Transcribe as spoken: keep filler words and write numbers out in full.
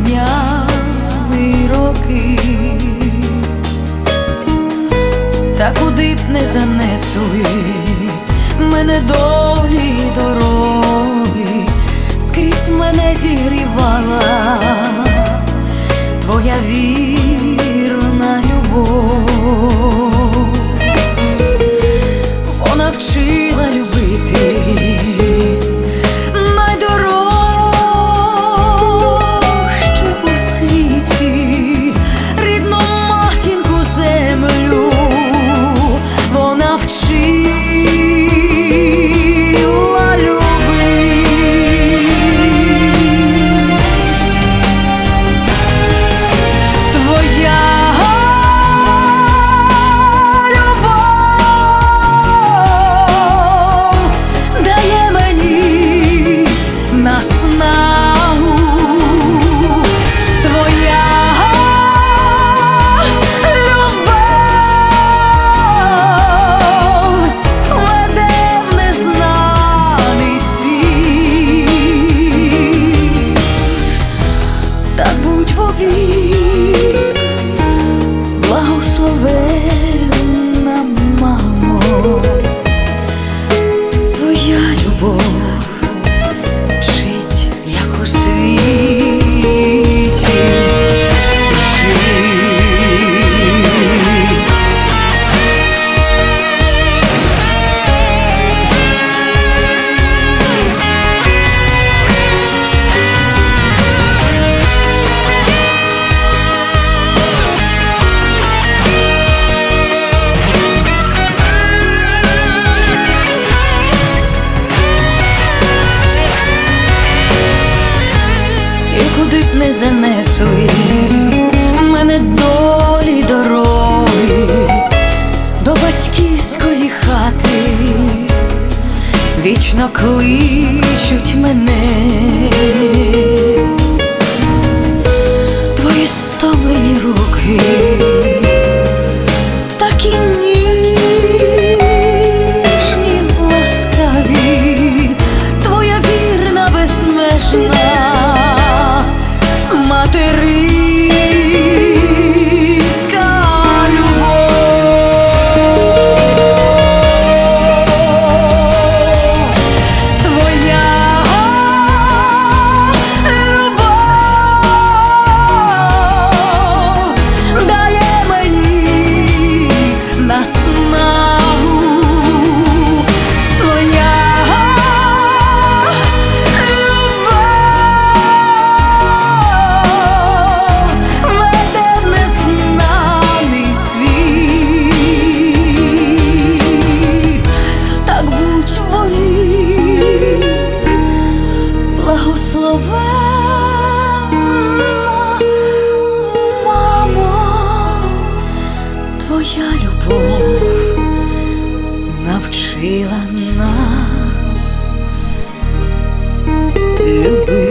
днями й роки, та куди б не занесли мене долі й дороги, скрізь мене зігрівала твоя вірна любов. Вона вчила любити найдорожче у світі рідну матінку землю. Вона вчила любить. Твоя наснагу, твоя любов веде в незнаний світ. Так будь вовік благословенна, мамо, твоя любов у світі жить. І куди б не занесли мене долі дороги, до батьківської хати вічно кличуть мене. Твої стомлені руки такі ніжні, ласкаві, твоя вірна, безмежна материнська любов. Твоя любов дає мені наснагу. Твоя благословенна, мамо, твоя любов навчила нас любити.